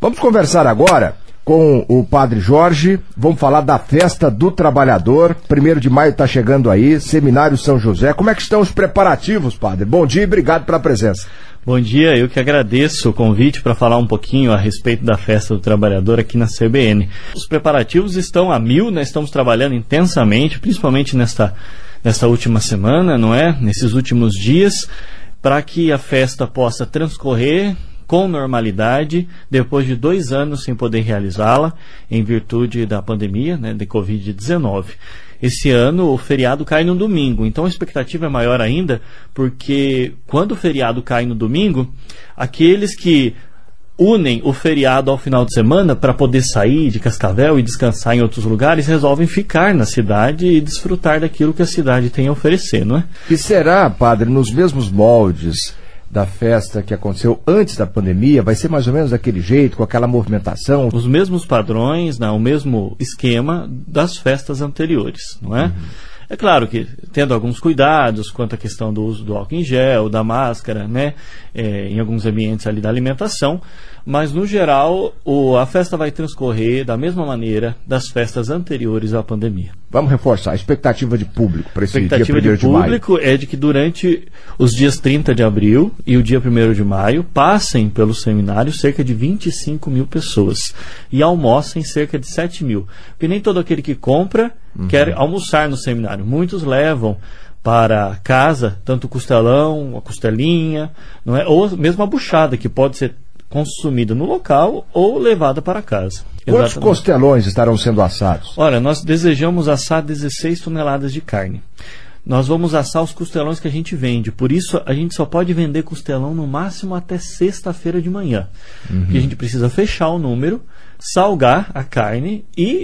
Vamos conversar agora com o Padre Jorge. Vamos falar da Festa do Trabalhador. 1º de maio está chegando aí, Seminário São José. Como é que estão os preparativos, Padre? Bom dia e obrigado pela presença. Bom dia, eu que agradeço o convite para falar um pouquinho a respeito da Festa do Trabalhador aqui na CBN. Os preparativos estão a mil, nós estamos trabalhando intensamente, principalmente nesta última semana, não é? Nesses últimos dias, para que a festa possa transcorrer com normalidade, depois de 2 anos sem poder realizá-la, em virtude da pandemia, né, de Covid-19. Esse ano o feriado cai no domingo, então a expectativa é maior ainda, porque quando o feriado cai no domingo, aqueles que unem o feriado ao final de semana para poder sair de Cascavel e descansar em outros lugares, resolvem ficar na cidade e desfrutar daquilo que a cidade tem a oferecer, não é? E será, Padre, nos mesmos moldes da festa que aconteceu antes da pandemia? Vai ser mais ou menos daquele jeito, com aquela movimentação? Os mesmos padrões, o mesmo esquema das festas anteriores, não é? É claro que tendo alguns cuidados quanto à questão do uso do álcool em gel, da máscara, né, em alguns ambientes ali da alimentação, mas no geral a festa vai transcorrer da mesma maneira das festas anteriores à pandemia. Vamos reforçar a expectativa de público para esse dia 1º de maio. A expectativa de público é de que durante os dias 30 de abril e o dia 1º de maio passem pelo seminário cerca de 25 mil pessoas e almocem cerca de 7 mil. Porque nem todo aquele que compra quer almoçar no seminário. Muitos levam para casa tanto o costelão, a costelinha, não é? Ou mesmo a buchada, que pode ser consumida no local ou levada para casa. Quantos costelões estarão sendo assados? Olha, nós desejamos assar 16 toneladas de carne. Nós vamos assar os costelões que a gente vende. Por isso, a gente só pode vender costelão no máximo até sexta-feira de manhã. E a gente precisa fechar o número, salgar a carne e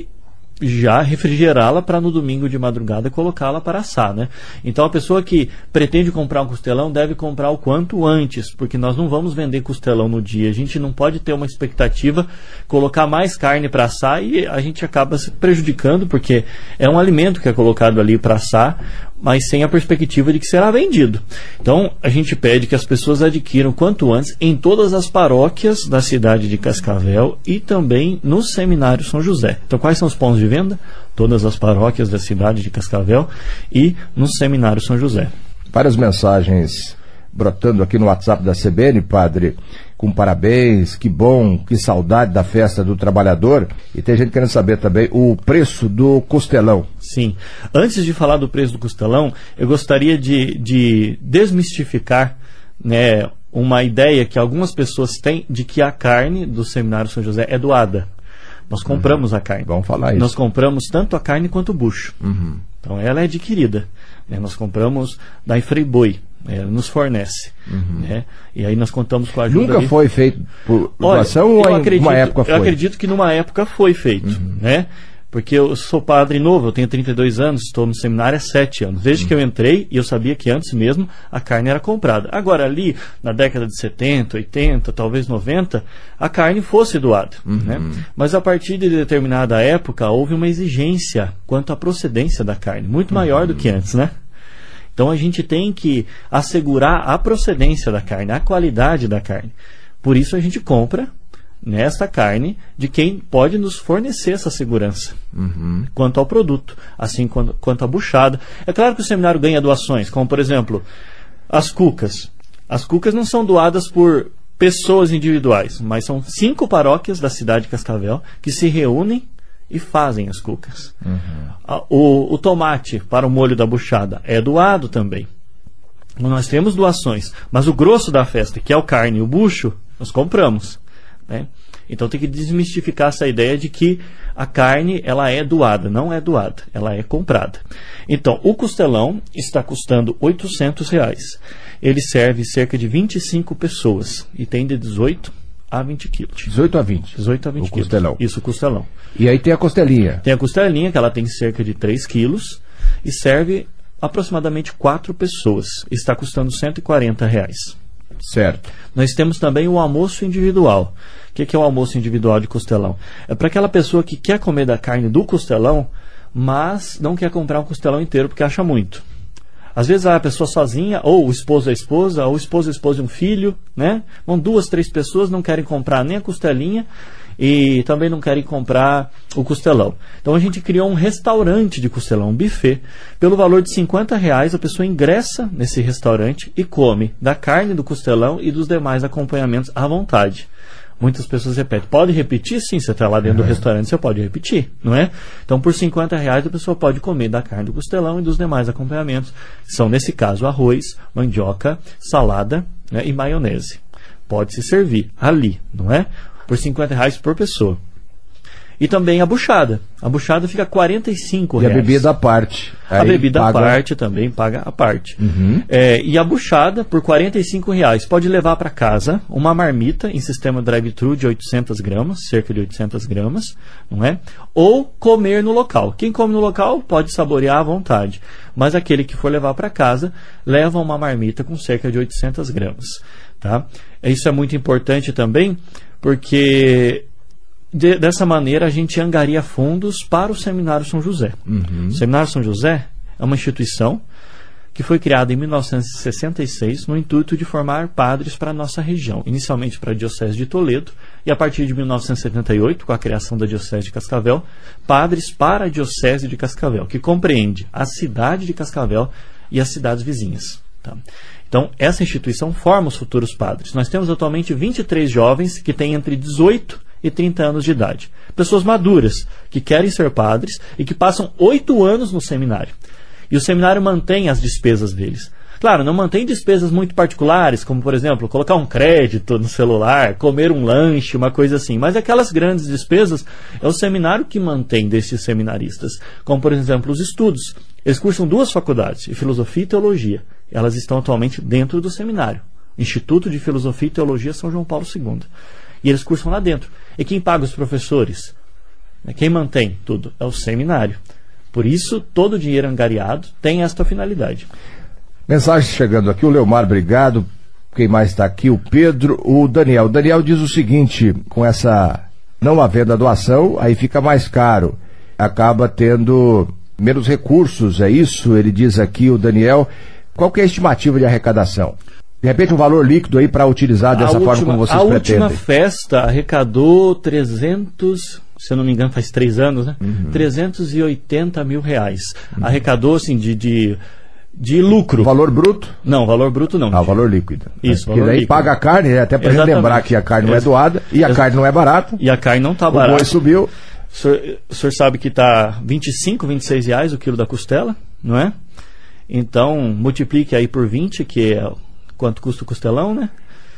já refrigerá-la para no domingo de madrugada colocá-la para assar, né? Então a pessoa que pretende comprar um costelão deve comprar o quanto antes, porque nós não vamos vender costelão no dia. A gente não pode ter uma expectativa, colocar mais carne para assar e a gente acaba se prejudicando, porque é um alimento que é colocado ali para assar, mas sem a perspectiva de que será vendido. Então a gente pede que as pessoas adquiram quanto antes em todas as paróquias da cidade de Cascavel e também no Seminário São José. Então quais são os pontos de venda? Todas as paróquias da cidade de Cascavel e no Seminário São José. Várias mensagens brotando aqui no WhatsApp da CBN, Padre, com parabéns, que bom, que saudade da Festa do Trabalhador. E tem gente querendo saber também o preço do costelão. Sim. Antes de falar do preço do costelão, eu gostaria de desmistificar, né, uma ideia que algumas pessoas têm de que a carne do Seminário São José é doada. Nós compramos a carne. Vamos falar isso. Nós compramos tanto a carne quanto o bucho. Então ela é adquirida, né? Nós compramos da Ifreiboi. Nos fornece, né? E aí nós contamos com a ajuda. Nunca foi feito por doação ou em uma época foi? Eu acredito que numa época foi feito, né? Porque eu sou padre novo, eu tenho 32 anos, estou no seminário há 7 anos. Desde que eu entrei, e eu sabia que antes mesmo a carne era comprada. Agora ali, na década de 70, 80, talvez 90, a carne fosse doada, né? Mas a partir de determinada época, houve uma exigência quanto à procedência da carne, muito maior do que antes, né? Então a gente tem que assegurar a procedência da carne, a qualidade da carne. Por isso a gente compra nesta carne de quem pode nos fornecer essa segurança quanto ao produto, assim quanto à buchada. É claro que o seminário ganha doações, como por exemplo as cucas. As cucas não são doadas por pessoas individuais, mas são 5 paróquias da cidade de Cascavel que se reúnem e fazem as cucas. O tomate para o molho da buchada é doado também. Nós temos doações, mas o grosso da festa, que é o carne e o bucho, nós compramos, né? Então tem que desmistificar essa ideia de que a carne ela é doada. Não é doada, ela é comprada. Então o costelão está custando R$800. Ele serve cerca de 25 pessoas e tem de 18 a 20 quilos. 18 a 20? 18 a 20 quilos. Costelão. Isso, o costelão. E aí tem a costelinha? Tem a costelinha, que ela tem cerca de 3 quilos e serve aproximadamente 4 pessoas. Está custando R$140. Certo. Nós temos também o almoço individual. O que é o almoço individual de costelão? É para aquela pessoa que quer comer da carne do costelão, mas não quer comprar um costelão inteiro porque acha muito. Às vezes a pessoa sozinha, ou o esposo e a esposa, ou o esposo e um filho, né? Vão 2, 3 pessoas, não querem comprar nem a costelinha e também não querem comprar o costelão. Então a gente criou um restaurante de costelão, um buffet. Pelo valor de R$50, a pessoa ingressa nesse restaurante e come da carne do costelão e dos demais acompanhamentos à vontade. Muitas pessoas repetem. Pode repetir? Sim, você está lá dentro do restaurante, você pode repetir, não é? Então, por R$50, a pessoa pode comer da carne do costelão e dos demais acompanhamentos. São, nesse caso, arroz, mandioca, salada, né, e maionese. Pode se servir ali, não é? Por R$50 por pessoa. E também a buchada. A buchada fica R$45. E a bebida à parte. A bebida à parte também paga à parte. E a buchada por R$45. Pode levar para casa uma marmita em sistema drive-thru de 800 gramas, cerca de 800 gramas, não é? Ou comer no local. Quem come no local pode saborear à vontade. Mas aquele que for levar para casa, leva uma marmita com cerca de 800 gramas. Tá? Isso é muito importante também, porque dessa maneira a gente angaria fundos para o Seminário São José. O Seminário São José é uma instituição que foi criada em 1966 no intuito de formar padres para a nossa região, inicialmente para a Diocese de Toledo e a partir de 1978, com a criação da Diocese de Cascavel, padres para a Diocese de Cascavel, que compreende a cidade de Cascavel e as cidades vizinhas. Tá? Então, essa instituição forma os futuros padres. Nós temos atualmente 23 jovens que têm entre 18 e 30 anos de idade. Pessoas maduras, que querem ser padres e que passam 8 anos no seminário. E o seminário mantém as despesas deles. Claro, não mantém despesas muito particulares, como, por exemplo, colocar um crédito no celular, comer um lanche, uma coisa assim. Mas aquelas grandes despesas é o seminário que mantém desses seminaristas. Como, por exemplo, os estudos. Eles cursam 2 faculdades, de Filosofia e Teologia. Elas estão atualmente dentro do seminário. Instituto de Filosofia e Teologia São João Paulo II. E eles cursam lá dentro. E quem paga os professores? Quem mantém tudo? É o seminário. Por isso, todo o dinheiro angariado tem esta finalidade. Mensagem chegando aqui, o Leomar, obrigado. Quem mais está aqui? O Pedro, o Daniel. O Daniel diz o seguinte, com essa não havendo a doação, aí fica mais caro. Acaba tendo menos recursos, é isso? Ele diz aqui, o Daniel. Qual que é a estimativa de arrecadação? De repente um valor líquido aí para utilizar dessa forma como vocês pretendem. A última festa arrecadou 300, se eu não me engano faz 3 anos, né? R$380 mil. Arrecadou assim de lucro. Valor bruto? Não, valor bruto não. O valor líquido. Isso, porque daí líquido. Paga a carne, né? Até para gente lembrar que a carne não é doada e a carne não é barata. E a carne não está barata. O boi subiu. O senhor sabe que está R$25, R$26 o quilo da costela, não é? Então, multiplique aí por 20, que é quanto custa o costelão, né?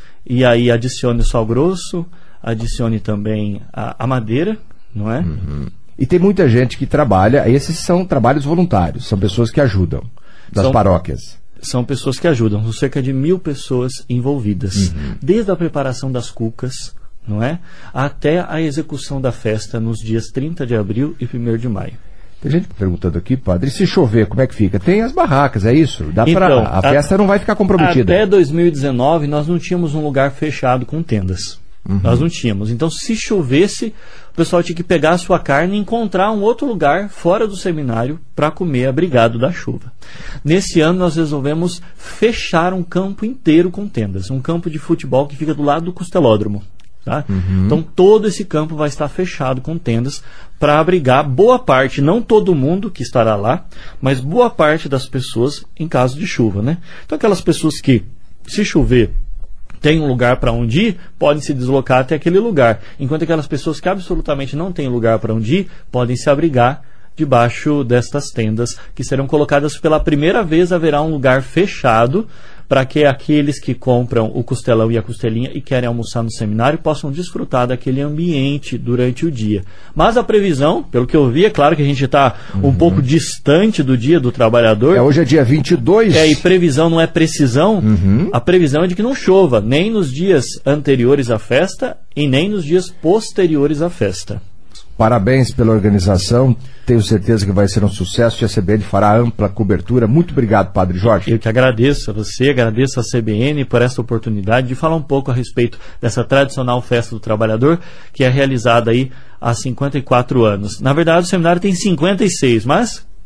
E aí adicione o sal grosso, adicione também a madeira, não é? E tem muita gente que trabalha, esses são trabalhos voluntários, são pessoas que ajudam, das paróquias. São pessoas que ajudam, são cerca de 1000 pessoas envolvidas, desde a preparação das cucas, não é? Até a execução da festa nos dias 30 de abril e 1º de maio. Tem gente perguntando aqui, padre, e se chover, como é que fica? Tem as barracas, é isso? Então, a festa não vai ficar comprometida. Até 2019, nós não tínhamos um lugar fechado com tendas. Nós não tínhamos. Então, se chovesse, o pessoal tinha que pegar a sua carne e encontrar um outro lugar fora do seminário para comer abrigado da chuva. Nesse ano, nós resolvemos fechar um campo inteiro com tendas. Um campo de futebol que fica do lado do costelódromo. Tá? Então todo esse campo vai estar fechado com tendas para abrigar boa parte, não todo mundo que estará lá, mas boa parte das pessoas em caso de chuva, né? Então aquelas pessoas que, se chover, tem um lugar para onde ir, podem se deslocar até aquele lugar, enquanto aquelas pessoas que absolutamente não têm lugar para onde ir, podem se abrigar debaixo destas tendas que serão colocadas pela primeira vez. Haverá um lugar fechado para que aqueles que compram o costelão e a costelinha e querem almoçar no seminário possam desfrutar daquele ambiente durante o dia. Mas a previsão, pelo que eu vi, é claro que a gente está um pouco distante do Dia do Trabalhador. Hoje é dia 22. E previsão não é precisão. A previsão é de que não chova, nem nos dias anteriores à festa e nem nos dias posteriores à festa. Parabéns pela organização, tenho certeza que vai ser um sucesso e a CBN fará ampla cobertura. Muito obrigado, Padre Jorge. Eu que agradeço a você, agradeço a CBN por essa oportunidade de falar um pouco a respeito dessa tradicional festa do trabalhador, que é realizada aí há 54 anos. Na verdade, o seminário tem 56, mas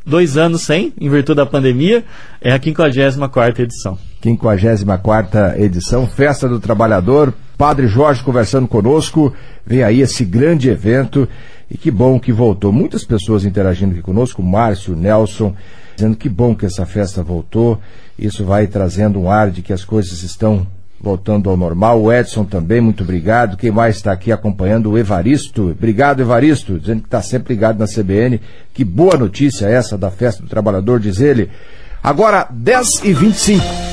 2 anos sem, em virtude da pandemia, é a 54ª edição. 54ª edição, Festa do Trabalhador. Padre Jorge conversando conosco, vem aí esse grande evento, e que bom que voltou. Muitas pessoas interagindo aqui conosco, Márcio, Nelson, dizendo que bom que essa festa voltou. Isso vai trazendo um ar de que as coisas estão voltando ao normal. O Edson também, muito obrigado. Quem mais está aqui acompanhando? O Evaristo. Obrigado, Evaristo, dizendo que está sempre ligado na CBN. Que boa notícia essa da Festa do Trabalhador, diz ele. Agora, 10h25.